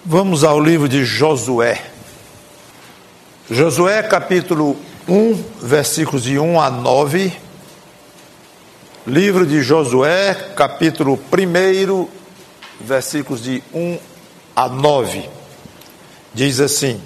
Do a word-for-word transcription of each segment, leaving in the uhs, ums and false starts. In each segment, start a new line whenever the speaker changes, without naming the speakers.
Vamos ao livro de Josué. Josué capítulo um, versículos de um a nove. Livro de Josué, capítulo um, versículos de um a nove. Diz assim: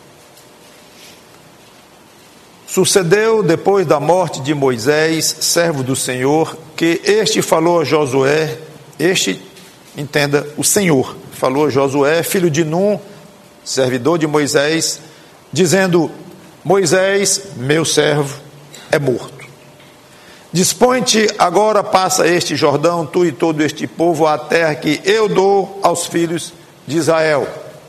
Sucedeu depois da morte de Moisés, servo do Senhor, que este falou a Josué, este, entenda, o Senhor, falou a Josué, filho de Num, servidor de Moisés, dizendo: Moisés, meu servo, é morto. Dispõe-te agora, passa este Jordão, tu e todo este povo, à terra que eu dou aos filhos de Israel.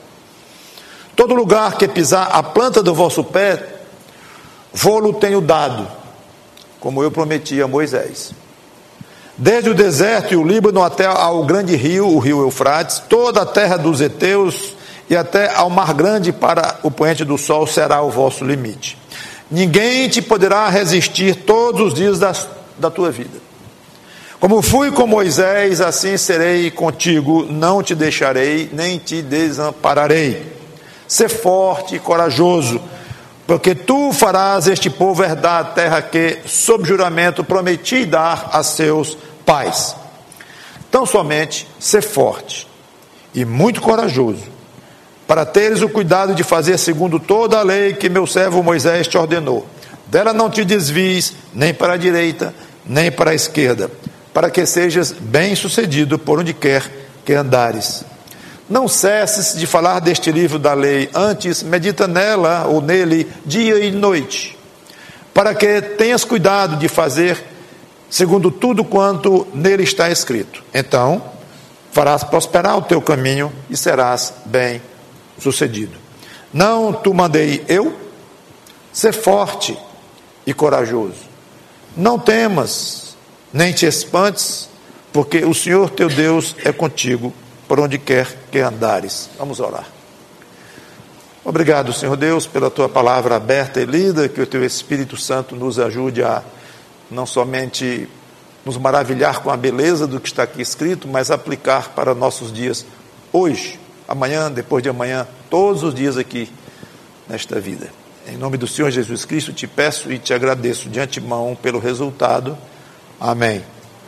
Todo lugar que pisar a planta do vosso pé, vou-lo tenho dado, como eu prometi a Moisés. Desde o deserto e o Líbano até ao grande rio, o rio Eufrates, toda a terra dos heteus e até ao mar grande para o poente do sol será o vosso limite. Ninguém te poderá resistir todos os dias da, da tua vida. Como fui com Moisés, assim serei contigo, não te deixarei, nem te desampararei. Sê forte e corajoso, porque tu farás este povo herdar a terra que, sob juramento, prometi dar a seus pais. Tão somente sê forte e muito corajoso, para teres o cuidado de fazer segundo toda a lei que meu servo Moisés te ordenou. Dela não te desvies, nem para a direita, nem para a esquerda, para que sejas bem-sucedido por onde quer que andares. Não cesses de falar deste livro da lei, antes medita nela ou nele dia e noite, para que tenhas cuidado de fazer segundo tudo quanto nele está escrito. Então farás prosperar o teu caminho e serás bem sucedido. Não te mandei eu? Sê forte e corajoso. Não temas, nem te espantes, porque o Senhor teu Deus é contigo por onde quer que andares. Vamos orar. Obrigado, Senhor Deus, pela tua palavra aberta e lida, que o teu Espírito Santo nos ajude a não somente nos maravilhar com a beleza do que está aqui escrito, mas aplicar para nossos dias hoje, amanhã, depois de amanhã, todos os dias aqui nesta vida. Em nome do Senhor Jesus Cristo te peço e te agradeço de antemão pelo resultado. Amém.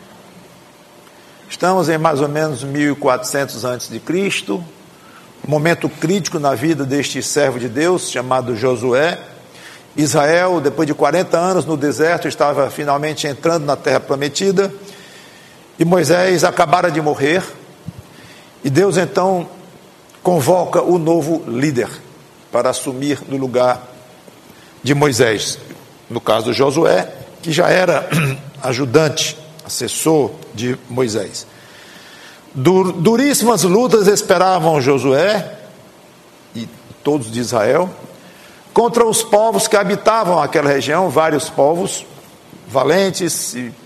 Estamos em mais ou menos mil e quatrocentos antes de Cristo, um momento crítico na vida deste servo de Deus chamado Josué. Israel, depois de quarenta anos no deserto, estava finalmente entrando na terra prometida, e Moisés acabara de morrer, e Deus então convoca o novo líder para assumir no lugar de Moisés, no caso Josué, que já era ajudante, assessor de Moisés. Dur, duríssimas lutas esperavam Josué e todos de Israel contra os povos que habitavam aquela região, vários povos valentes, e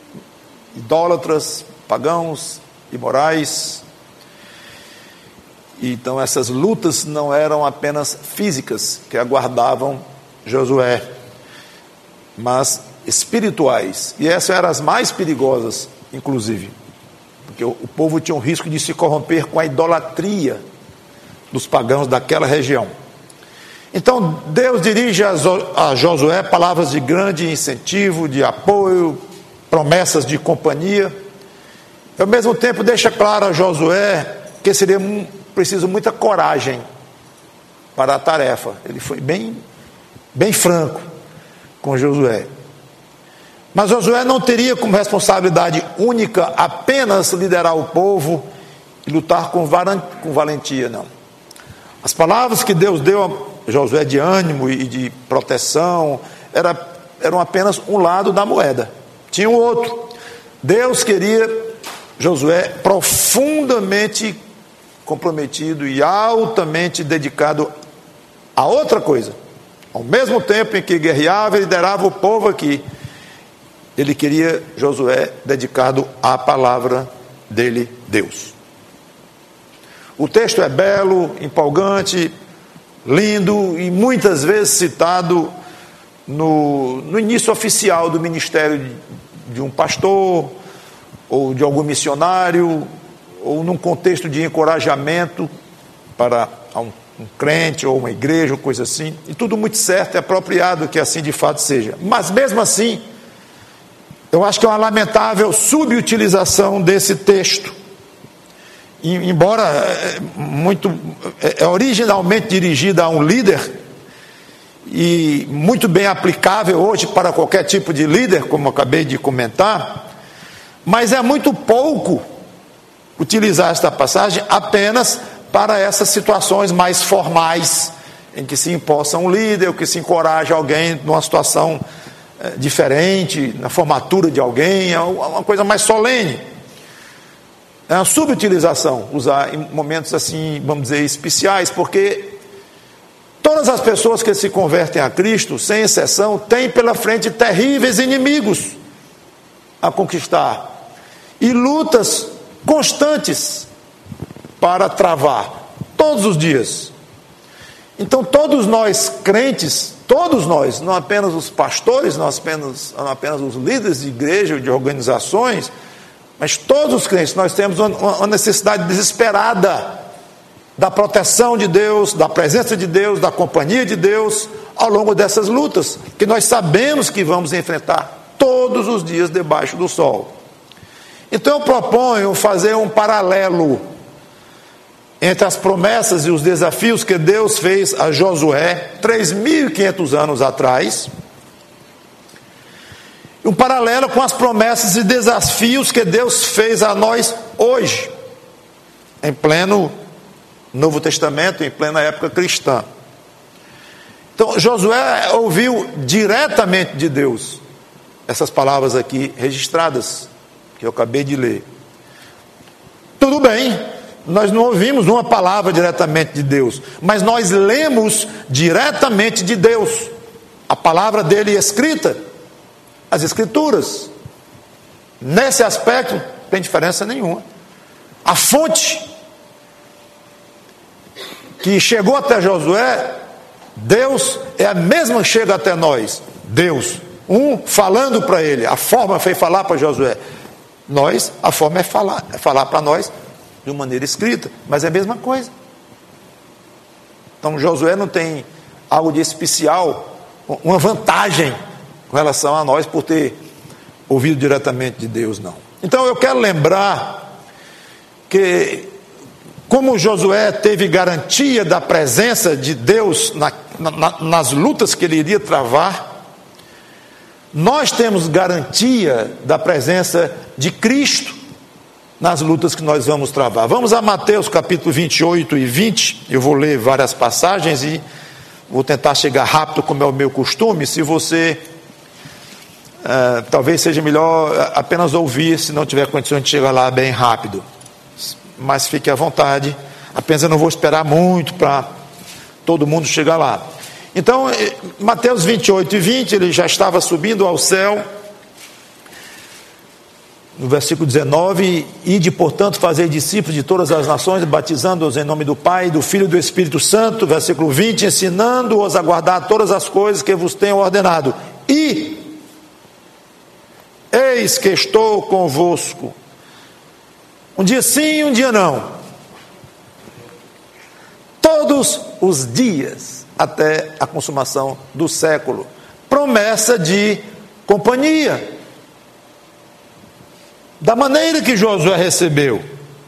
idólatras, pagãos, imorais. E então essas lutas não eram apenas físicas que aguardavam Josué, mas espirituais, e essas eram as mais perigosas, inclusive, porque o, o povo tinha um risco de se corromper com a idolatria dos pagãos daquela região. Então Deus dirige a, a Josué palavras de grande incentivo, de apoio, promessas de companhia, e ao mesmo tempo deixa claro a Josué que seria preciso muita coragem para a tarefa. Ele foi bem, bem franco com Josué. Mas Josué não teria como responsabilidade única apenas liderar o povo e lutar com valentia, não. As palavras que Deus deu a Josué de ânimo e de proteção era, eram apenas um lado da moeda. Tinha um outro. Deus queria Josué profundamente comprometido e altamente dedicado a outra coisa. Ao mesmo tempo em que guerreava e liderava o povo aqui, ele queria Josué dedicado à palavra dele, Deus. O texto é belo, empolgante, lindo e muitas vezes citado no, no início oficial do ministério de, de um pastor ou de algum missionário, ou num contexto de encorajamento para um, um crente ou uma igreja ou coisa assim, e tudo muito certo, é apropriado que assim de fato seja. Mas mesmo assim, eu acho que é uma lamentável subutilização desse texto. E, embora é, muito, é, é originalmente dirigida a um líder, e muito bem aplicável hoje para qualquer tipo de líder, como eu acabei de comentar, mas é muito pouco utilizar esta passagem apenas para essas situações mais formais, em que se imposta um líder, ou que se encoraja alguém numa situação é, diferente, na formatura de alguém, é uma coisa mais solene. É uma subutilização usar em momentos assim, vamos dizer, especiais, porque todas as pessoas que se convertem a Cristo, sem exceção, têm pela frente terríveis inimigos a conquistar e lutas constantes para travar, todos os dias. Então todos nós crentes, todos nós, não apenas os pastores, não apenas, não apenas os líderes de igreja ou de organizações, mas todos os crentes, nós temos uma, uma necessidade desesperada da proteção de Deus, da presença de Deus, da companhia de Deus, ao longo dessas lutas, que nós sabemos que vamos enfrentar todos os dias debaixo do sol. Então eu proponho fazer um paralelo entre as promessas e os desafios que Deus fez a Josué três mil e quinhentos anos atrás, um paralelo com as promessas e desafios que Deus fez a nós hoje, em pleno Novo Testamento, em plena época cristã. Então Josué ouviu diretamente de Deus essas palavras aqui registradas, que eu acabei de ler. Tudo bem, nós não ouvimos uma palavra diretamente de Deus, mas nós lemos diretamente de Deus a palavra dele escrita, as escrituras. Nesse aspecto não tem diferença nenhuma. A fonte que chegou até Josué, Deus, é a mesma que chega até nós. Deus, um falando para ele, a forma foi falar para Josué. Nós, a forma é falar, é falar para nós de uma maneira escrita, mas é a mesma coisa. Então Josué não tem algo de especial, uma vantagem com relação a nós por ter ouvido diretamente de Deus, não. Então eu quero lembrar que, como Josué teve garantia da presença de Deus na, na, nas lutas que ele iria travar, nós temos garantia da presença de Cristo nas lutas que nós vamos travar. Vamos a Mateus capítulo vinte e oito e vinte, eu vou ler várias passagens e vou tentar chegar rápido, como é o meu costume. Se você, uh, talvez seja melhor apenas ouvir, se não tiver condições de chegar lá bem rápido. Mas fique à vontade, apenas eu não vou esperar muito para todo mundo chegar lá. Então, Mateus vinte e oito e vinte, ele já estava subindo ao céu, no versículo dezenove, ide, portanto, fazer discípulos de todas as nações, batizando-os em nome do Pai, do Filho e do Espírito Santo, versículo vinte, ensinando-os a guardar todas as coisas que vos tenho ordenado, e eis que estou convosco, um dia sim e um dia não, todos os dias, até a consumação do século. Promessa de companhia, da maneira que Josué recebeu.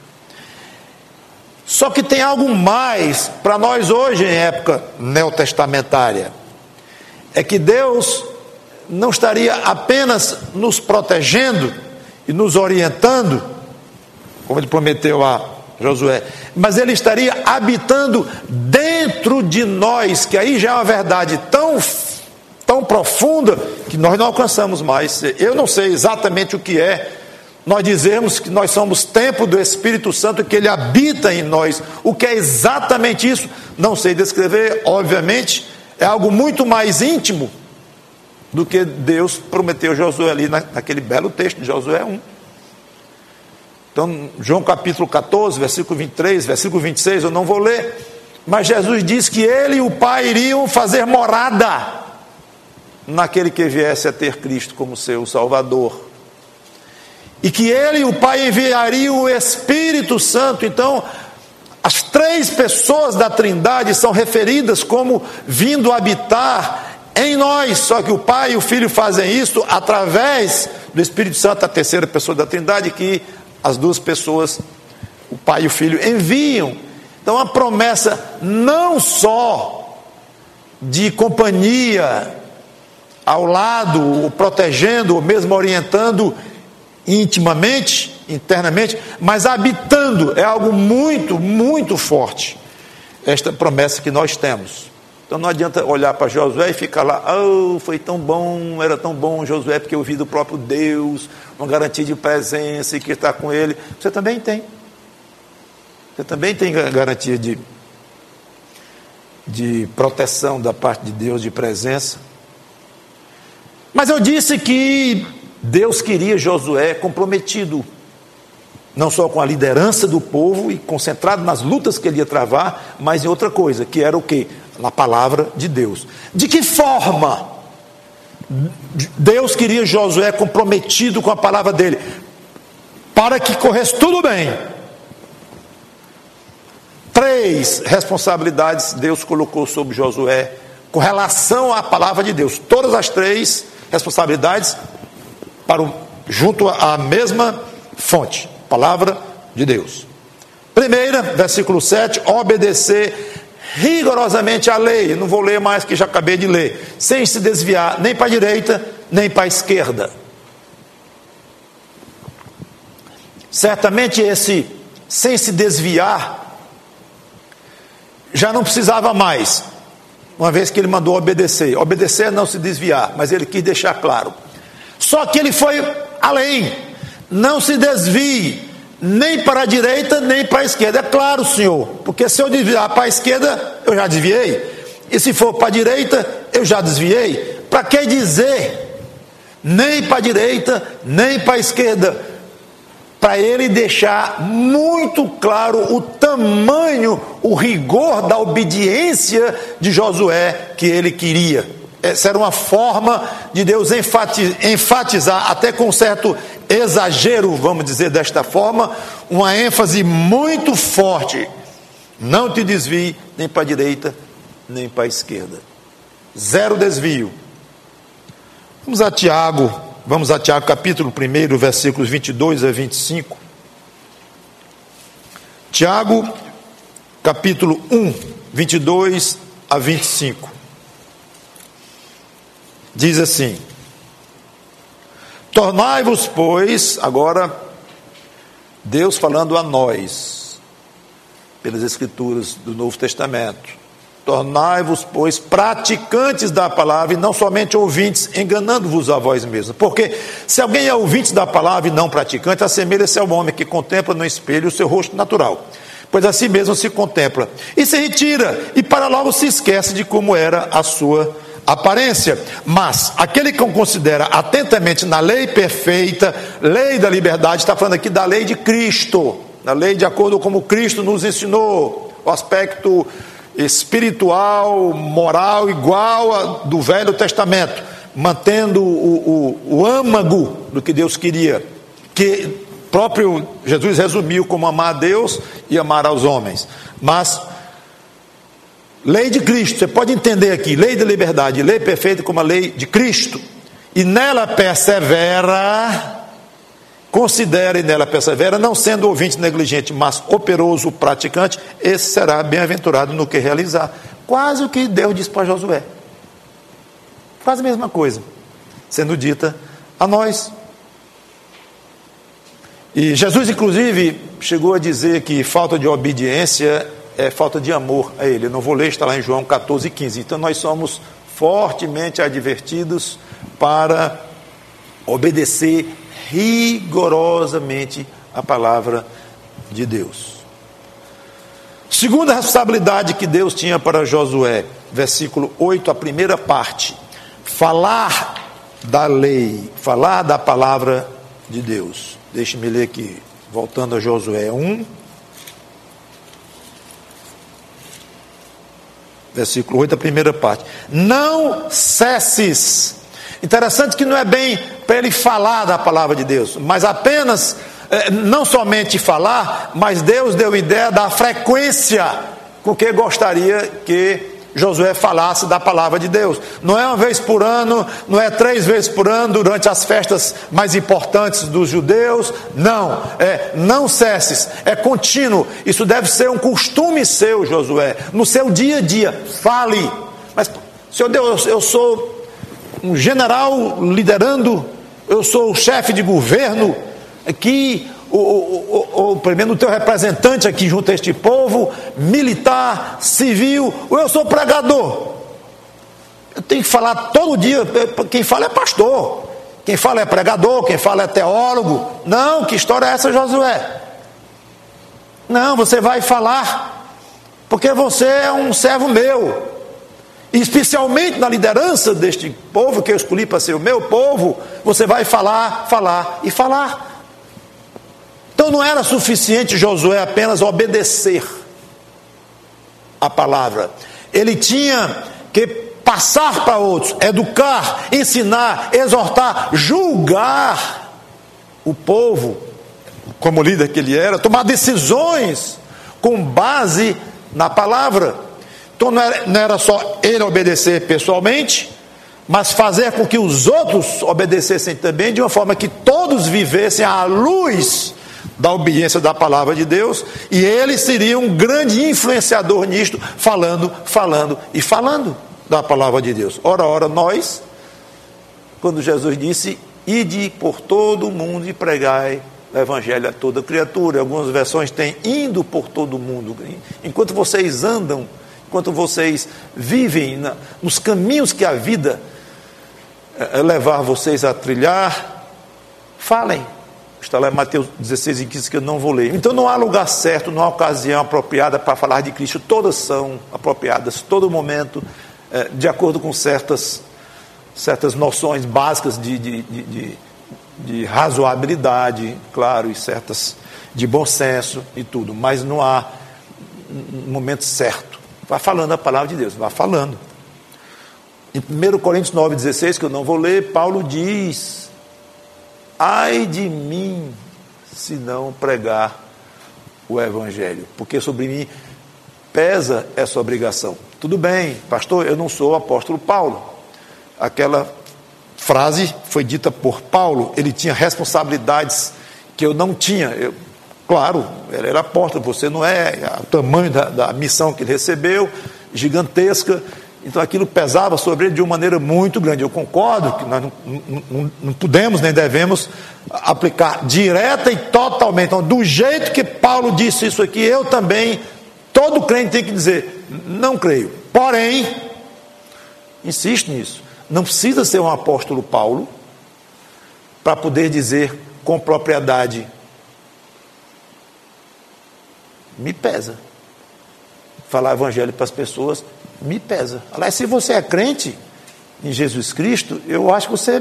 Só que tem algo mais para nós hoje, em época neotestamentária, é que Deus não estaria apenas nos protegendo e nos orientando, como ele prometeu a Josué, mas ele estaria habitando dentro de nós, que aí já é uma verdade tão, tão profunda que nós não alcançamos mais. Eu não sei exatamente o que é nós dizemos que nós somos templo do Espírito Santo, que ele habita em nós. O que é exatamente isso? Não sei descrever, obviamente, é algo muito mais íntimo do que Deus prometeu a Josué ali naquele belo texto de Josué um. Então, João capítulo catorze, versículo vinte e três, versículo vinte e seis, eu não vou ler, mas Jesus diz que ele e o Pai iriam fazer morada naquele que viesse a ter Cristo como seu Salvador, e que ele e o Pai enviariam o Espírito Santo. Então, as três pessoas da Trindade são referidas como vindo habitar em nós, só que o Pai e o Filho fazem isso através do Espírito Santo, a terceira pessoa da Trindade, que as duas pessoas, o Pai e o Filho, enviam. Então a promessa não só de companhia ao lado, o protegendo, ou mesmo orientando intimamente, internamente, mas habitando, é algo muito, muito forte, esta promessa que nós temos. Então não adianta olhar para Josué e ficar lá, oh, foi tão bom, era tão bom Josué, porque eu vi do próprio Deus, uma garantia de presença e que está com ele. Você também tem. Você também tem garantia de, de proteção da parte de Deus, de presença. Mas eu disse que Deus queria Josué comprometido, não só com a liderança do povo e concentrado nas lutas que ele ia travar, mas em outra coisa, que era o quê? Na palavra de Deus. De que forma Deus queria Josué comprometido com a palavra dele? Para que corresse tudo bem. Três responsabilidades Deus colocou sobre Josué com relação à palavra de Deus. Todas as três responsabilidades para o, junto à mesma fonte, palavra de Deus. Primeira, versículo sete, obedecer rigorosamente a lei. Não vou ler mais, que já acabei de ler. Sem se desviar nem para a direita, nem para a esquerda. Certamente esse sem se desviar já não precisava mais, uma vez que ele mandou obedecer. Obedecer é não se desviar, mas ele quis deixar claro. Só que ele foi além. Não se desvie nem para a direita, nem para a esquerda. É claro, Senhor, porque se eu desviar para a esquerda, eu já desviei. E se for para a direita, eu já desviei. Para que dizer nem para a direita, nem para a esquerda? Para ele deixar muito claro o tamanho, o rigor da obediência de Josué que ele queria. Essa era uma forma de Deus enfatizar, até com certo exagero, vamos dizer desta forma, uma ênfase muito forte. Não te desvie nem para a direita, nem para a esquerda. Zero desvio. Vamos a Tiago, vamos a Tiago capítulo um, versículos vinte e dois a vinte e cinco. Tiago, capítulo um, vinte e dois a vinte e cinco. Diz assim: tornai-vos, pois, agora Deus falando a nós, pelas escrituras do Novo Testamento, tornai-vos, pois, praticantes da palavra e não somente ouvintes, enganando-vos a vós mesmos. Porque se alguém é ouvinte da palavra e não praticante, assemelha-se ao homem que contempla no espelho o seu rosto natural, pois assim mesmo se contempla e se retira, e para logo se esquece de como era a sua aparência. Mas aquele que considera atentamente na lei perfeita, lei da liberdade, está falando aqui da lei de Cristo, da lei de acordo com como Cristo nos ensinou, o aspecto espiritual, moral igual a do Velho Testamento, mantendo o, o, o âmago do que Deus queria, que próprio Jesus resumiu como amar a Deus e amar aos homens. Mas lei de Cristo, você pode entender aqui, lei da liberdade, lei perfeita como a lei de Cristo, e nela persevera, considere nela persevera, não sendo ouvinte negligente, mas operoso praticante, esse será bem-aventurado no que realizar. Quase o que Deus disse para Josué, quase a mesma coisa, sendo dita a nós. E Jesus, inclusive, chegou a dizer que falta de obediência é falta de amor a ele. Eu não vou ler, está lá em João catorze, quinze. Então nós somos fortemente advertidos para obedecer rigorosamente a palavra de Deus. Segunda responsabilidade que Deus tinha para Josué, versículo oito, a primeira parte, falar da lei, falar da palavra de Deus. Deixe-me ler aqui, voltando a Josué um, versículo oito, a primeira parte. Não cesses. Interessante que não é bem para ele falar da palavra de Deus, mas apenas é, não somente falar, mas Deus deu ideia da frequência com que gostaria que Josué falasse da palavra de Deus. Não é uma vez por ano, não é três vezes por ano durante as festas mais importantes dos judeus. Não, é não cesses, é contínuo. Isso deve ser um costume seu, Josué, no seu dia a dia. Fale. Mas, Senhor Deus, eu sou um general liderando, eu sou o chefe de governo aqui, o, o, o, o primeiro o teu representante aqui junto a este povo, militar, civil, ou eu sou pregador. Eu tenho que falar todo dia. Quem fala é pastor, quem fala é pregador, quem fala é teólogo. Não, que história é essa, Josué? Não, você vai falar, porque você é um servo meu, e especialmente na liderança deste povo que eu escolhi para ser o meu povo. Você vai falar, falar e falar. Então não era suficiente Josué apenas obedecer a palavra. Ele tinha que passar para outros, educar, ensinar, exortar, julgar o povo, como líder que ele era, tomar decisões com base na palavra. Então não era, não era só ele obedecer pessoalmente, mas fazer com que os outros obedecessem também, de uma forma que todos vivessem à luz da obediência da palavra de Deus, e ele seria um grande influenciador nisto, falando, falando e falando da palavra de Deus. Ora, ora, nós, quando Jesus disse, ide por todo o mundo e pregai o evangelho a toda criatura. Algumas versões têm indo por todo o mundo. Enquanto vocês andam, enquanto vocês vivem na, nos caminhos que a vida é, levar vocês a trilhar, falem. Está lá em Mateus dezesseis e quinze, que eu não vou ler. Então não há lugar certo, não há ocasião apropriada para falar de Cristo. Todas são apropriadas, todo momento, é, de acordo com certas, certas noções básicas de, de, de, de, de razoabilidade, claro, e certas de bom senso e tudo. Mas não há um momento certo. Vá falando a palavra de Deus, vá falando. Em primeiro Coríntios nove, dezesseis, que eu não vou ler, Paulo diz: ai de mim se não pregar o evangelho, porque sobre mim pesa essa obrigação. Tudo bem, pastor, eu não sou o apóstolo Paulo. Aquela frase foi dita por Paulo, ele tinha responsabilidades que eu não tinha. Eu, claro, ele era apóstolo, você não é, o tamanho da, da missão que ele recebeu, gigantesca. Então aquilo pesava sobre ele de uma maneira muito grande. Eu concordo que nós não, não, não podemos nem devemos aplicar direta e totalmente. Então, do jeito que Paulo disse isso aqui, eu também, todo crente tem que dizer, não creio. Porém, insisto nisso, não precisa ser um apóstolo Paulo para poder dizer com propriedade, me pesa. Falar evangelho para as pessoas me pesa. Aliás, se você é crente em Jesus Cristo, eu acho que você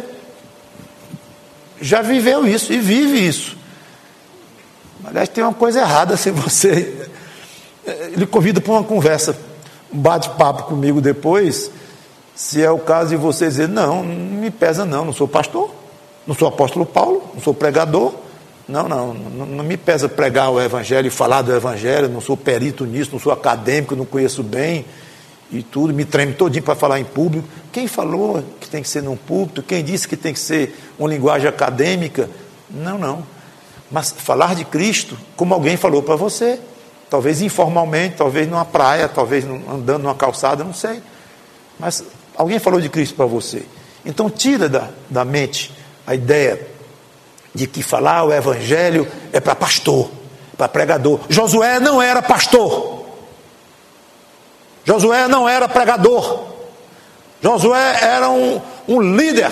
já viveu isso e vive isso. Aliás, tem uma coisa errada se você... Ele convida para uma conversa, um bate-papo comigo depois, se é o caso de você dizer, não, não me pesa não, não sou pastor, não sou apóstolo Paulo, não sou pregador, não, não, não, não me pesa pregar o evangelho e falar do evangelho, não sou perito nisso, não sou acadêmico, não conheço bem e tudo, me treme todinho para falar em público. Quem falou que tem que ser num púlpito? Quem disse que tem que ser uma linguagem acadêmica? Não, não. Mas falar de Cristo, como alguém falou para você, talvez informalmente, talvez numa praia, talvez andando numa calçada, não sei. Mas alguém falou de Cristo para você. Então tira da, da mente a ideia de que falar o evangelho é para pastor, para pregador. Josué não era pastor. Josué não era pregador. Josué era um, um líder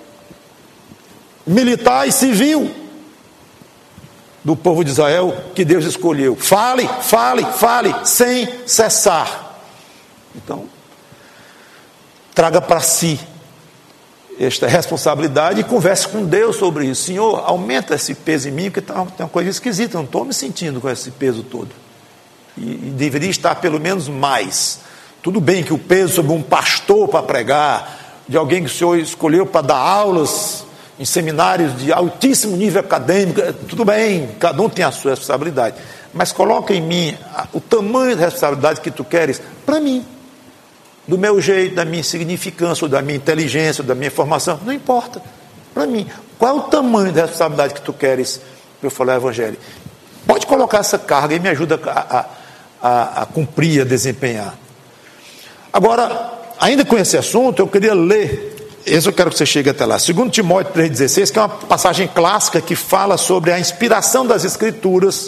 militar e civil do povo de Israel que Deus escolheu. Fale, fale, fale, sem cessar. Então, traga para si esta responsabilidade e converse com Deus sobre isso. Senhor, aumenta esse peso em mim, porque tem uma coisa esquisita, eu não estou me sentindo com esse peso todo. E, e deveria estar pelo menos mais. Tudo bem que o peso sobre um pastor para pregar, de alguém que o Senhor escolheu para dar aulas em seminários de altíssimo nível acadêmico, tudo bem, cada um tem a sua responsabilidade, mas coloca em mim o tamanho da responsabilidade que tu queres para mim, do meu jeito, da minha insignificância, ou da minha inteligência, ou da minha formação, não importa, para mim, qual é o tamanho da responsabilidade que tu queres para eu falar o evangelho? Pode colocar essa carga e me ajuda a, a, a, a cumprir, a desempenhar. Agora, ainda com esse assunto, eu queria ler, esse eu quero que você chegue até lá, segundo Timóteo três dezesseis, que é uma passagem clássica que fala sobre a inspiração das Escrituras,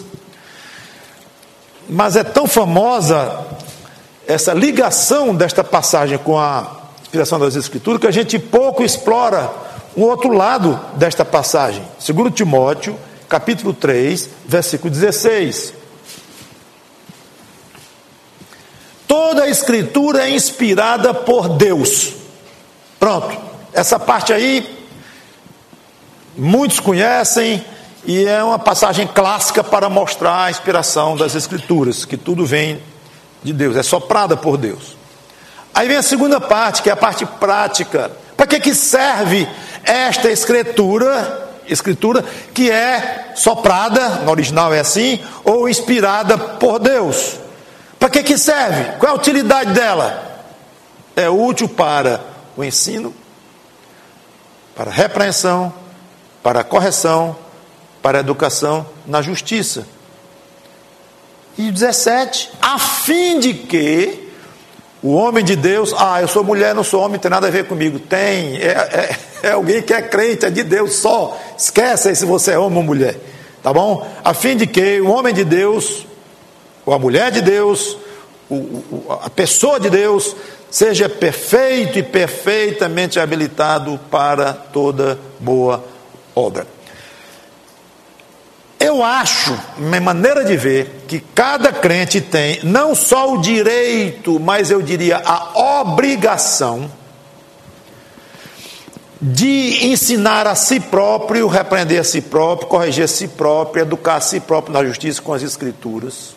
mas é tão famosa essa ligação desta passagem com a inspiração das Escrituras, que a gente pouco explora um outro lado desta passagem. segundo Timóteo, capítulo três, versículo dezesseis. Toda a Escritura é inspirada por Deus. Pronto, essa parte aí muitos conhecem e é uma passagem clássica para mostrar a inspiração das Escrituras, que tudo vem de Deus, é soprada por Deus. Aí vem a segunda parte, que é a parte prática. Para que que serve esta escritura, escritura que é soprada, no original é assim, ou inspirada por Deus? Para que que serve? Qual é a utilidade dela? É útil para o ensino, para a repreensão, para a correção, para a educação na justiça. E dezessete, a fim de que o homem de Deus, ah, eu sou mulher, não sou homem, não tem nada a ver comigo. Tem, é, é, é alguém que é crente, é de Deus só. Esquece aí se você é homem ou mulher, tá bom? A fim de que o homem de Deus, ou a mulher de Deus, o, o, a pessoa de Deus, seja perfeito e perfeitamente habilitado para toda boa obra. Eu acho, minha maneira de ver, que cada crente tem não só o direito, mas eu diria a obrigação de ensinar a si próprio, repreender a si próprio, corrigir a si próprio, educar a si próprio na justiça com as Escrituras,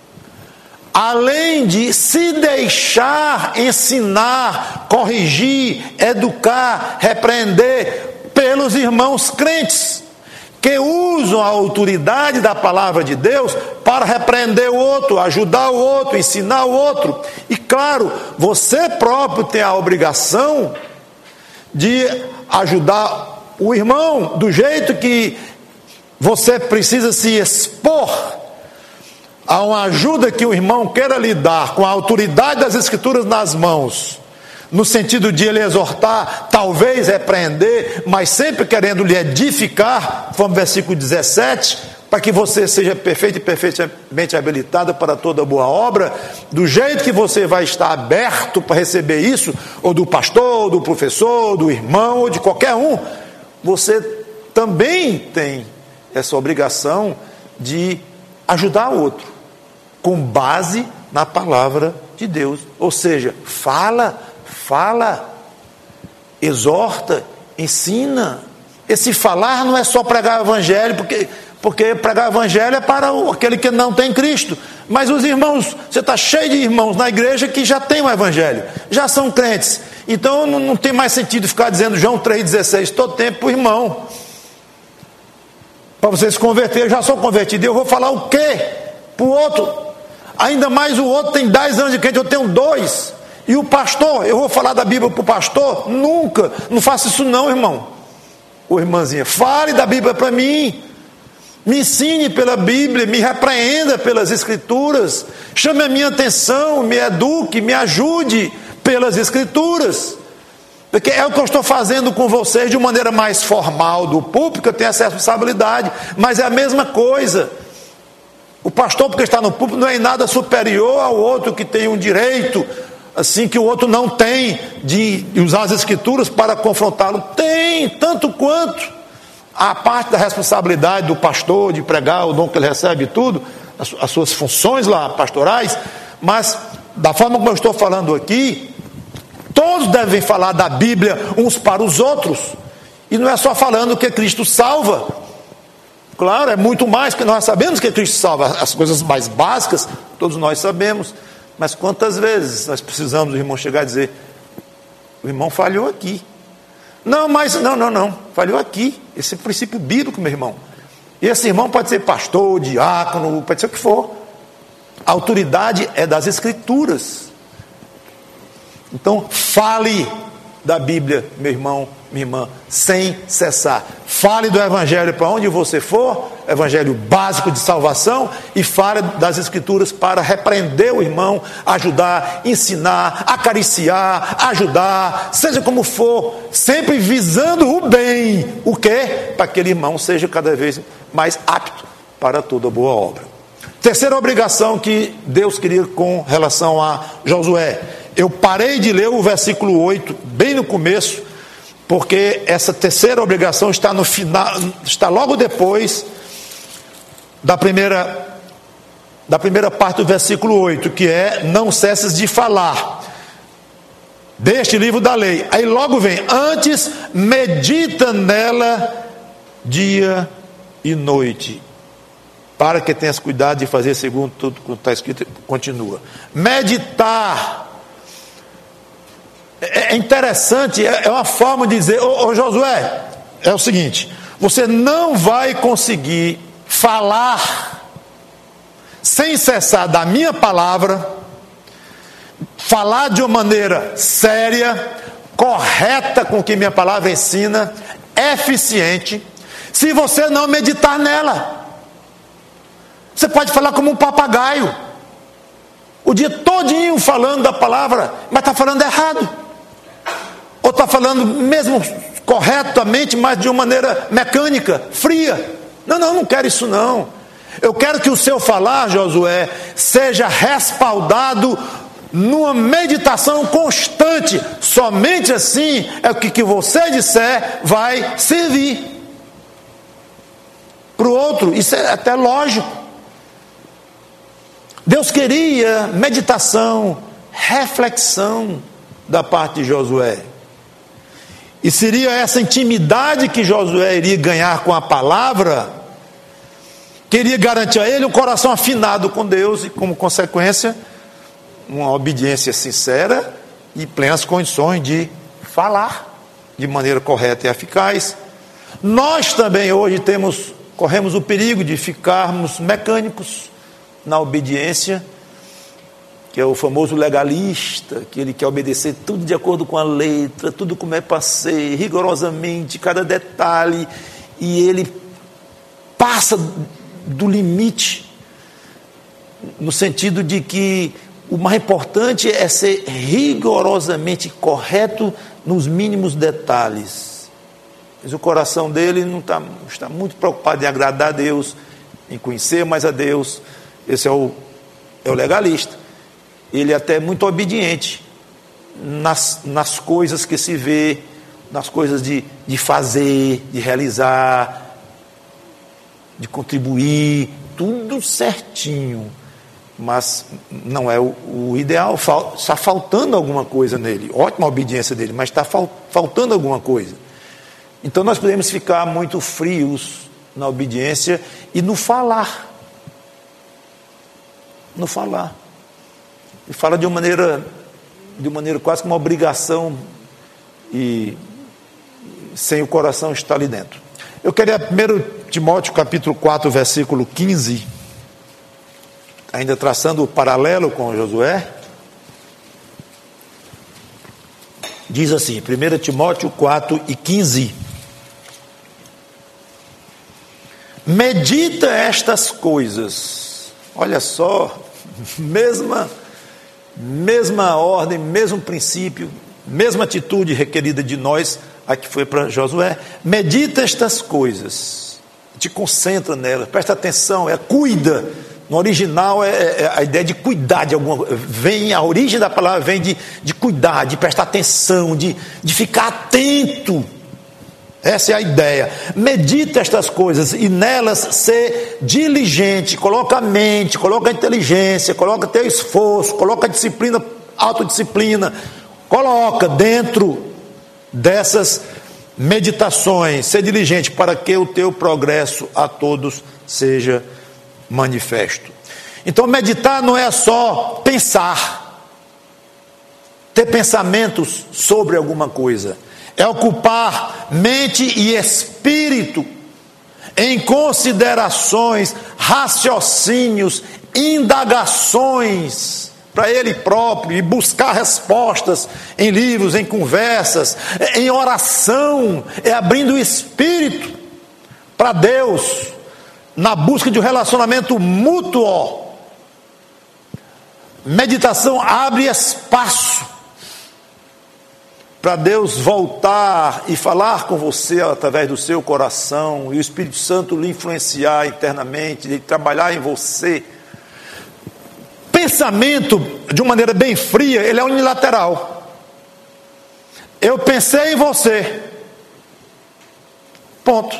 além de se deixar ensinar, corrigir, educar, repreender pelos irmãos crentes, que usam a autoridade da palavra de Deus para repreender o outro, ajudar o outro, ensinar o outro. E claro, você próprio tem a obrigação de ajudar o irmão do jeito que você precisa se expor a uma ajuda que o irmão queira lhe dar, com a autoridade das Escrituras nas mãos, no sentido de ele exortar, talvez repreender, mas sempre querendo lhe edificar, conforme o versículo dezessete, para que você seja perfeito e perfeitamente habilitado para toda boa obra, do jeito que você vai estar aberto para receber isso, ou do pastor, ou do professor, ou do irmão, ou de qualquer um, você também tem essa obrigação de ajudar o outro, com base na palavra de Deus, ou seja, fala, Fala, exorta, ensina. Esse falar não é só pregar o evangelho, porque, porque pregar o evangelho é para o, aquele que não tem Cristo. Mas os irmãos, você está cheio de irmãos na igreja que já tem o evangelho, já são crentes. Então não, não tem mais sentido ficar dizendo João três dezesseis todo tempo para o irmão. Para você se converter, eu já sou convertido, eu vou falar o quê para o outro? Ainda mais o outro tem dez anos de crente, eu tenho dois. E o pastor, eu vou falar da Bíblia para o pastor? Nunca, não faça isso não, irmão. Ô irmãzinha, fale da Bíblia para mim, me ensine pela Bíblia, me repreenda pelas Escrituras, chame a minha atenção, me eduque, me ajude pelas Escrituras, porque é o que eu estou fazendo com vocês de uma maneira mais formal do púlpito, eu tenho essa responsabilidade, mas é a mesma coisa. O pastor, porque está no púlpito, não é em nada superior ao outro que tem um direito, assim que o outro não tem, de usar as Escrituras para confrontá-lo. Tem, tanto quanto a parte da responsabilidade do pastor de pregar o dom que ele recebe e tudo, as, as suas funções lá pastorais, mas da forma como eu estou falando aqui, todos devem falar da Bíblia uns para os outros, e não é só falando que Cristo salva. Claro, é muito mais, que nós sabemos que Cristo salva, as coisas mais básicas, todos nós sabemos. Mas quantas vezes nós precisamos do irmão chegar e dizer, o irmão falhou aqui, Não, mas, não, não, não, falhou aqui. Esse é o princípio bíblico, meu irmão. E esse irmão pode ser pastor, diácono, pode ser o que for. A autoridade é das Escrituras. Então, fale da Bíblia, meu irmão, minha irmã, sem cessar. Fale do Evangelho para onde você for, Evangelho básico de salvação, e fale das Escrituras para repreender o irmão, ajudar, ensinar, acariciar, ajudar, seja como for, sempre visando o bem. O quê? Para que aquele irmão seja cada vez mais apto para toda boa obra. Terceira obrigação que Deus queria com relação a Josué. Eu parei de ler o versículo oito, bem no começo, porque essa terceira obrigação está no final, está logo depois da primeira, da primeira parte do versículo oito, que é: não cesses de falar deste livro da lei. Aí logo vem: antes medita nela dia e noite, para que tenhas cuidado de fazer segundo tudo que está escrito. Continua. Meditar. É interessante, é uma forma de dizer: ô, ô Josué, é o seguinte, você não vai conseguir falar sem cessar da minha palavra, falar de uma maneira séria, correta com o que minha palavra ensina, eficiente, se você não meditar nela. Você pode falar como um papagaio, o dia todinho falando da palavra, mas está falando errado. Ou está falando mesmo corretamente, mas de uma maneira mecânica, fria. Não, não, não quero isso não. Eu quero que o seu falar, Josué, seja respaldado numa meditação constante. Somente assim é o que, que você disser vai servir para o outro. Isso é até lógico. Deus queria meditação, reflexão da parte de Josué. E seria essa intimidade que Josué iria ganhar com a palavra, queria garantir a ele um coração afinado com Deus e, como consequência, uma obediência sincera e plenas condições de falar de maneira correta e eficaz. Nós também hoje temos, corremos o perigo de ficarmos mecânicos na obediência, que é o famoso legalista, que ele quer obedecer tudo de acordo com a letra, tudo como é para ser, rigorosamente, cada detalhe, e ele passa do limite, no sentido de que o mais importante é ser rigorosamente correto nos mínimos detalhes. Mas o coração dele não está, está muito preocupado em agradar a Deus, em conhecer mais a Deus. Esse é o, é o legalista. Ele é até muito obediente nas, nas coisas que se vê, nas coisas de, de fazer, de realizar, de contribuir, tudo certinho. Mas não é o, o ideal, fal, está faltando alguma coisa nele. Ótima a obediência dele, mas está fal, faltando alguma coisa. Então nós podemos ficar muito frios na obediência e no falar. No falar. E fala de uma maneira, de uma maneira quase como uma obrigação, e sem o coração estar ali dentro. Eu queria primeiro Timóteo capítulo quatro, versículo quinze, ainda traçando o paralelo com Josué, diz assim, primeiro Timóteo quatro e quinze: medita estas coisas. Olha só, mesma mesma ordem, mesmo princípio, mesma atitude requerida de nós, a que foi para Josué. Medita estas coisas, te concentra nelas, presta atenção, é cuida. No original é, é a ideia de cuidar de alguma coisa, vem, a origem da palavra vem de, de cuidar, de prestar atenção, de, de ficar atento. Essa é a ideia. Medita estas coisas e nelas ser diligente. Coloca a mente, coloca a inteligência, coloca teu esforço, coloca a disciplina, autodisciplina. Coloca dentro dessas meditações, ser diligente para que o teu progresso a todos seja manifesto. Então meditar não é só pensar, ter pensamentos sobre alguma coisa. é ocupar mente e espírito em considerações, raciocínios, indagações para ele próprio e buscar respostas em livros, em conversas, em oração, é abrindo o espírito para Deus, na busca de um relacionamento mútuo. Meditação abre espaço para Deus voltar e falar com você através do seu coração, e o Espírito Santo lhe influenciar internamente, lhe trabalhar em você. Pensamento, de uma maneira bem fria, ele é unilateral. Eu pensei em você. Ponto.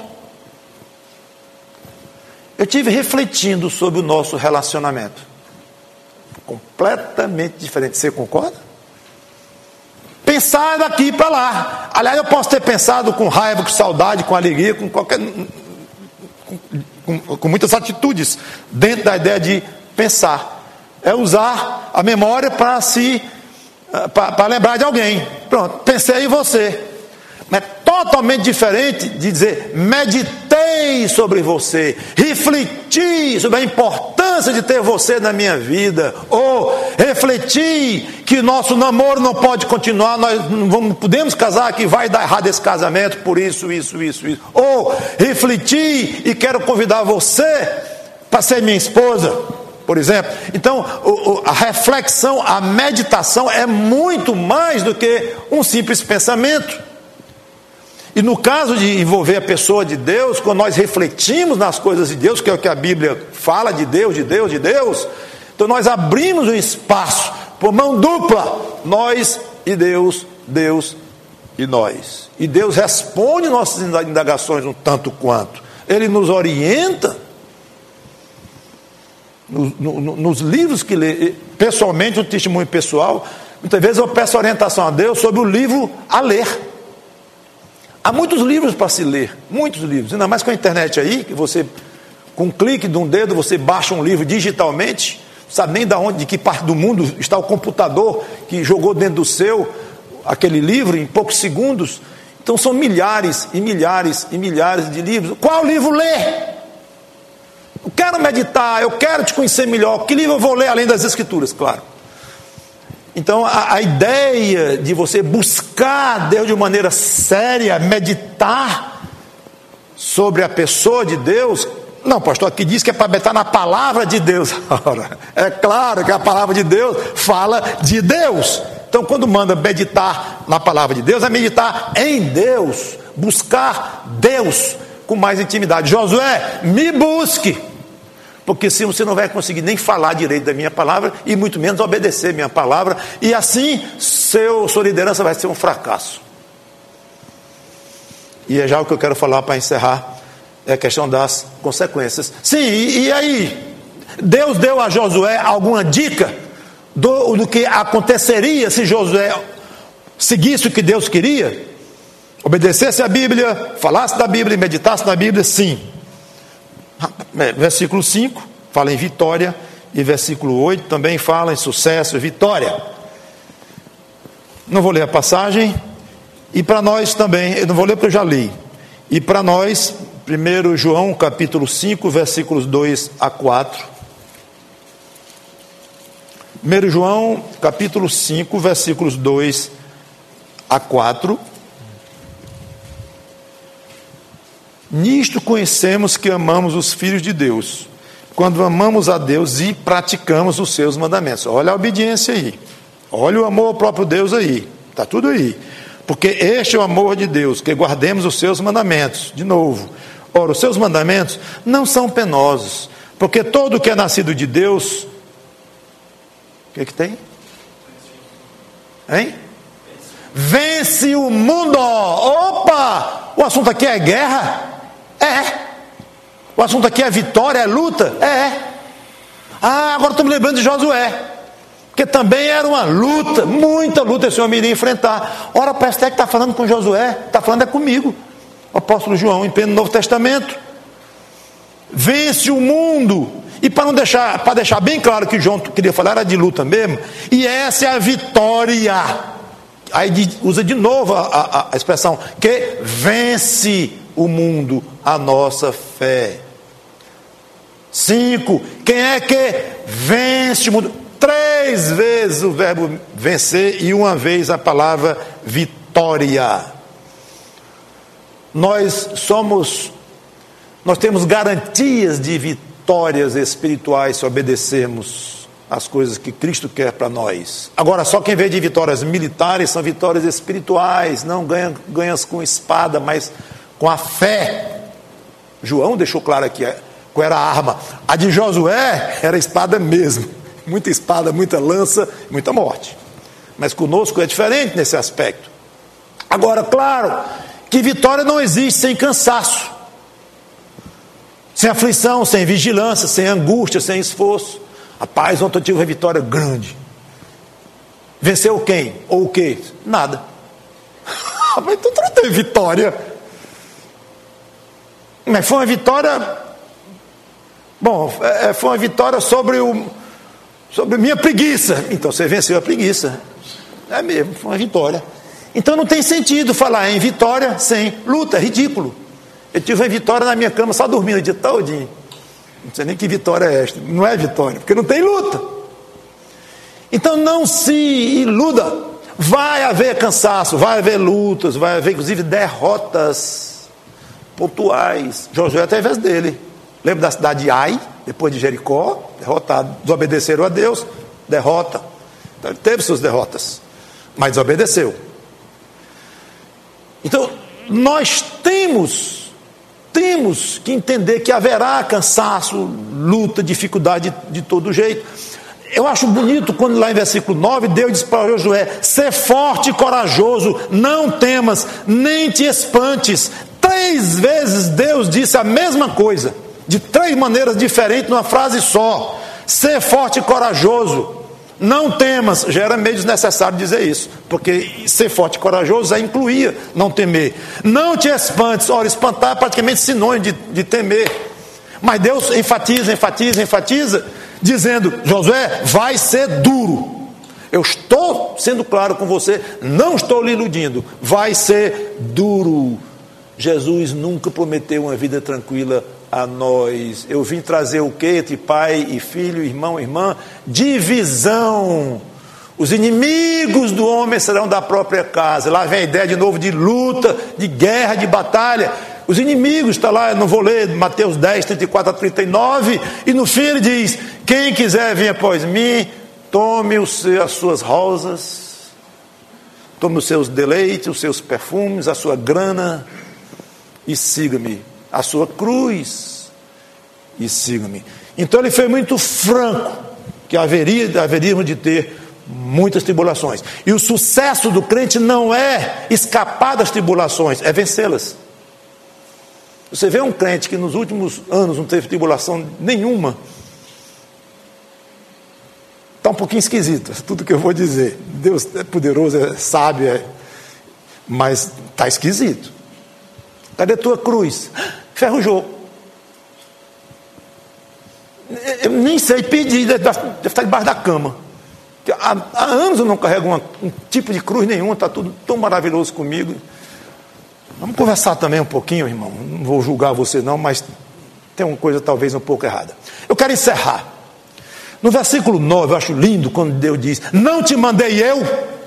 Eu tive refletindo sobre o nosso relacionamento. Completamente diferente. Você concorda? Pensar daqui para lá. Aliás, eu posso ter pensado com raiva, com saudade, com alegria, com qualquer, com, com, com muitas atitudes dentro da ideia de pensar. É usar a memória para se para lembrar de alguém. Pronto, pensei em você. Mas é totalmente diferente de dizer meditei sobre você, refleti sobre a importância de ter você na minha vida, ou refleti que nosso namoro não pode continuar, nós não vamos, podemos casar, que vai dar errado esse casamento por isso, isso, isso, isso. Ou refleti e quero convidar você para ser minha esposa, por exemplo. Então a reflexão, a meditação é muito mais do que um simples pensamento. E no caso de envolver a pessoa de Deus, quando nós refletimos nas coisas de Deus, que é o que a Bíblia fala de Deus, de Deus, de Deus, então nós abrimos um espaço por mão dupla, nós e Deus, Deus e nós. E Deus responde nossas indagações um tanto quanto. Ele nos orienta no, no, nos livros que lê. Pessoalmente, um testemunho pessoal, muitas vezes eu peço orientação a Deus sobre o livro a ler. Há muitos livros para se ler, muitos livros, ainda mais com a internet aí, que você, com um clique de um dedo, você baixa um livro digitalmente, não sabe nem de onde, de que parte do mundo está o computador que jogou dentro do seu aquele livro em poucos segundos. Então são milhares e milhares e milhares de livros. Qual livro ler? Eu quero meditar, eu quero te conhecer melhor. Que livro eu vou ler além das Escrituras? Claro. Então a, a ideia de você buscar Deus de maneira séria, meditar sobre a pessoa de Deus, não, pastor, aqui diz que é para meditar na palavra de Deus. Ora, é claro que a palavra de Deus fala de Deus. Então quando manda meditar na palavra de Deus, é meditar em Deus, buscar Deus com mais intimidade. Josué, me busque, porque se você não vai conseguir nem falar direito da minha palavra, e muito menos obedecer a minha palavra, e assim seu, sua liderança vai ser um fracasso. E é já o que eu quero falar para encerrar, é a questão das consequências. Sim, e, e aí, Deus deu a Josué alguma dica do, do que aconteceria se Josué seguisse o que Deus queria? Obedecesse a Bíblia, falasse da Bíblia e meditasse na Bíblia? Sim. Versículo cinco fala em vitória, e versículo oito também fala em sucesso e vitória. Não vou ler a passagem. E para nós também, eu não vou ler porque eu já li. E para nós, primeiro João capítulo cinco, versículos dois a quatro. primeiro João capítulo cinco, versículos dois a quatro. Nisto conhecemos que amamos os filhos de Deus, quando amamos a Deus e praticamos os seus mandamentos. Olha a obediência aí, olha o amor ao próprio Deus aí, está tudo aí. Porque este é o amor de Deus, que guardemos os seus mandamentos. De novo, ora, os seus mandamentos não são penosos, porque todo que é nascido de Deus, o que que tem? Hein? Vence o mundo. Opa, o assunto aqui é guerra? É. O assunto aqui é vitória, é luta? É. Ah, agora estou me lembrando de Josué, porque também era uma luta, muita luta esse homem iria enfrentar. Ora, parece até que está falando com Josué, está falando é comigo, o apóstolo João, em pleno Novo Testamento. Vence o mundo. E para não deixar, para deixar bem claro que João queria falar era de luta mesmo, e essa é a vitória aí usa de novo a, a, a expressão, que vence o mundo, a nossa fé. Cinco, quem é que vence o mundo? Três vezes o verbo vencer e uma vez a palavra vitória. Nós somos, nós temos garantias de vitórias espirituais se obedecermos às coisas que Cristo quer para nós. Agora, só quem vê de vitórias militares são vitórias espirituais, não ganha, ganhas com espada, mas com a fé. João deixou claro aqui qual era a arma. A de Josué era espada mesmo, muita espada, muita lança, muita morte. Mas conosco é diferente nesse aspecto. Agora, claro que vitória não existe sem cansaço, sem aflição, sem vigilância, sem angústia, sem esforço. Rapaz, ontem eu tive uma vitória grande. Venceu quem? Ou o quê? Nada. Mas tu não teve vitória. Mas foi uma vitória. Bom, foi uma vitória sobre o sobre minha preguiça. Então você venceu a preguiça. É mesmo, foi uma vitória. Então não tem sentido falar em vitória sem luta, é ridículo. Eu tive uma vitória na minha cama só dormindo o dia todinho. Não sei nem que vitória é esta. Não é vitória, porque não tem luta. Então não se iluda. Vai haver cansaço, vai haver lutas, vai haver inclusive derrotas pontuais. Josué até a vez dele. Lembra da cidade de Ai, depois de Jericó, derrotado. Desobedeceram a Deus, derrota. Então ele teve suas derrotas, mas desobedeceu. Então nós temos Temos que entender que haverá cansaço, luta, dificuldade de, de todo jeito. Eu acho bonito quando lá em versículo nove, Deus diz para Josué: ser forte e corajoso, não temas, nem te espantes. Três vezes Deus disse a mesma coisa, de três maneiras diferentes, numa frase só. Ser forte e corajoso, não temas. Já era meio desnecessário dizer isso, porque ser forte e corajoso já incluía não temer. Não te espantes. Ora, espantar é praticamente sinônimo de, de temer. Mas Deus enfatiza, enfatiza, enfatiza, dizendo: Josué, vai ser duro. Eu estou sendo claro com você, não estou lhe iludindo. Vai ser duro. Jesus nunca prometeu uma vida tranquila a nós. Eu vim trazer o quê? Entre pai e filho, irmão e irmã? Divisão. Os inimigos do homem serão da própria casa. Lá vem a ideia de novo de luta, de guerra, de batalha. Os inimigos, está lá, eu não vou ler, Mateus dez, trinta e quatro a trinta e nove, e no fim ele diz: quem quiser vir após mim, tome os, as suas rosas, tome os seus deleites, os seus perfumes, a sua grana, e siga-me. A sua cruz, e siga-me. Então ele foi muito franco, que haveria, haveríamos de ter muitas tribulações. E o sucesso do crente não é escapar das tribulações, é vencê-las. Você vê um crente que nos últimos anos não teve tribulação nenhuma, está um pouquinho esquisito, tudo que eu vou dizer. Deus é poderoso, é sábio, é, mas está esquisito. Cadê a tua cruz? Ferrujou. Eu nem sei pedir, deve estar debaixo da cama. Há, há anos eu não carrego uma, um tipo de cruz nenhuma, está tudo tão maravilhoso comigo. Vamos conversar também um pouquinho, irmão. Não vou julgar você não, mas tem uma coisa talvez um pouco errada. Eu quero encerrar. No versículo nove, eu acho lindo quando Deus diz: não te mandei eu.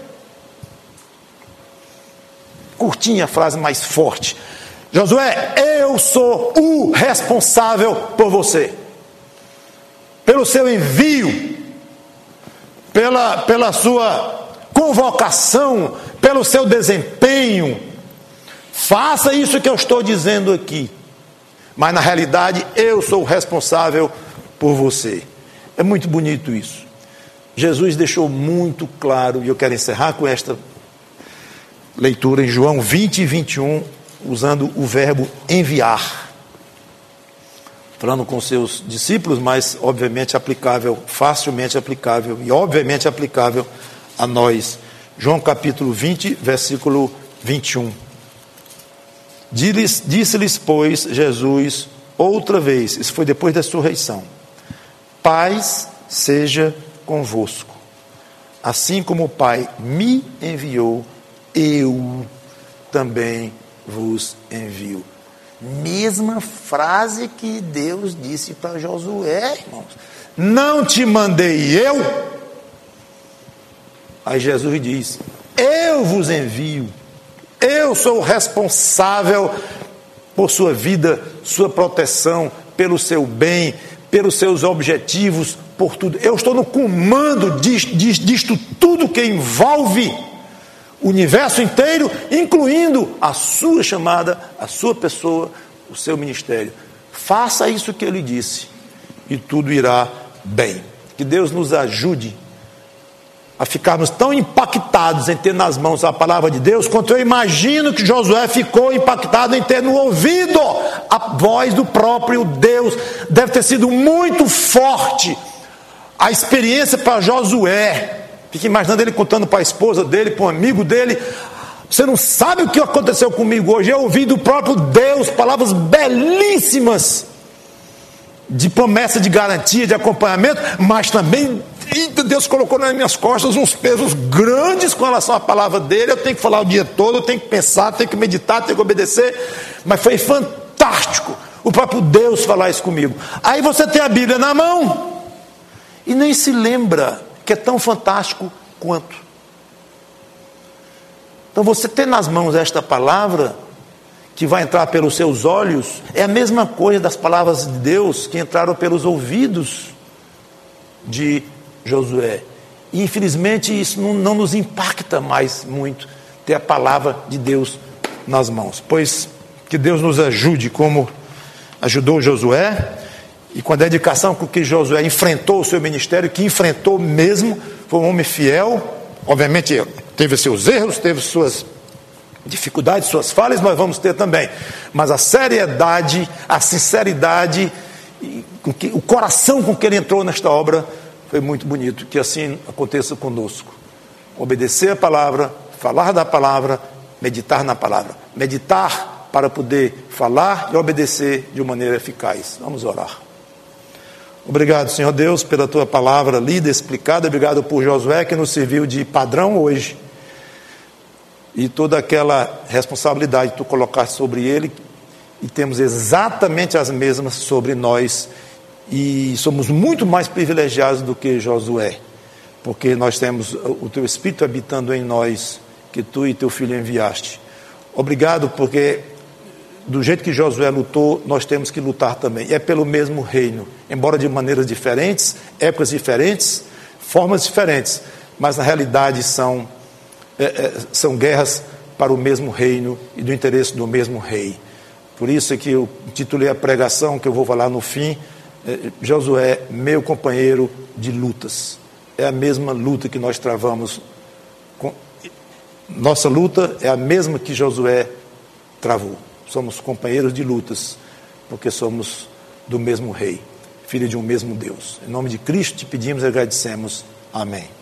Curtinha a frase mais forte. Josué, eu sou o responsável por você, pelo seu envio, pela, pela sua convocação, pelo seu desempenho. Faça isso que eu estou dizendo aqui, mas na realidade eu sou o responsável por você. É muito bonito isso. Jesus deixou muito claro, e eu quero encerrar com esta leitura em João vinte e vinte e um, usando o verbo enviar, falando com seus discípulos, mas obviamente aplicável, facilmente aplicável e obviamente aplicável a nós. João capítulo vinte, versículo vinte e um. Disse-lhes, pois, Jesus outra vez, isso foi depois da ressurreição: paz seja convosco. Assim como o Pai me enviou, eu também vos envio. Mesma frase que Deus disse para Josué, irmãos. Não te mandei eu? Aí Jesus diz, eu vos envio. Eu sou o responsável por sua vida, sua proteção, pelo seu bem, pelos seus objetivos, por tudo. Eu estou no comando disto, disto tudo que envolve o universo inteiro, incluindo a sua chamada, a sua pessoa, o seu ministério. Faça isso que ele disse e tudo irá bem. Que Deus nos ajude a ficarmos tão impactados em ter nas mãos a palavra de Deus, quanto eu imagino que Josué ficou impactado em ter no ouvido a voz do próprio Deus. Deve ter sido muito forte a experiência para Josué. Fique imaginando ele contando para a esposa dele, para um amigo dele: você não sabe o que aconteceu comigo hoje. Eu ouvi do próprio Deus palavras belíssimas de promessa, de garantia, de acompanhamento, mas também Deus colocou nas minhas costas uns pesos grandes com relação à palavra dele. Eu tenho que falar o dia todo, eu tenho que pensar, tenho que meditar, tenho que obedecer. Mas foi fantástico o próprio Deus falar isso comigo. Aí você tem a Bíblia na mão e nem se lembra que é tão fantástico quanto. Então você ter nas mãos esta palavra que vai entrar pelos seus olhos é a mesma coisa das palavras de Deus que entraram pelos ouvidos de Josué. E infelizmente isso não, não nos impacta mais muito, ter a palavra de Deus nas mãos. Pois que Deus nos ajude como ajudou Josué, e com a dedicação com que Josué enfrentou o seu ministério, que enfrentou mesmo, foi um homem fiel. Obviamente teve seus erros, teve suas dificuldades, suas falhas, nós vamos ter também. Mas a seriedade, a sinceridade, o coração com que ele entrou nesta obra foi muito bonito. Que assim aconteça conosco. Obedecer a palavra, falar da palavra, meditar na palavra. Meditar para poder falar e obedecer de uma maneira eficaz. Vamos orar. Obrigado, Senhor Deus, pela tua palavra lida, explicada. Obrigado por Josué, que nos serviu de padrão hoje. E toda aquela responsabilidade que tu colocaste sobre ele, e temos exatamente as mesmas sobre nós. E somos muito mais privilegiados do que Josué, porque nós temos o teu Espírito habitando em nós, que tu e teu filho enviaste. Obrigado, porque do jeito que Josué lutou, nós temos que lutar também. É pelo mesmo reino, embora de maneiras diferentes, épocas diferentes, formas diferentes, mas na realidade são, é, é, são guerras para o mesmo reino e do interesse do mesmo rei. Por isso é que eu titulei a pregação, que eu vou falar no fim, é, Josué, meu companheiro de lutas. É a mesma luta que nós travamos. Com... Nossa luta é a mesma que Josué travou. Somos companheiros de lutas, porque somos do mesmo rei, filho de um mesmo Deus. Em nome de Cristo te pedimos e agradecemos. Amém.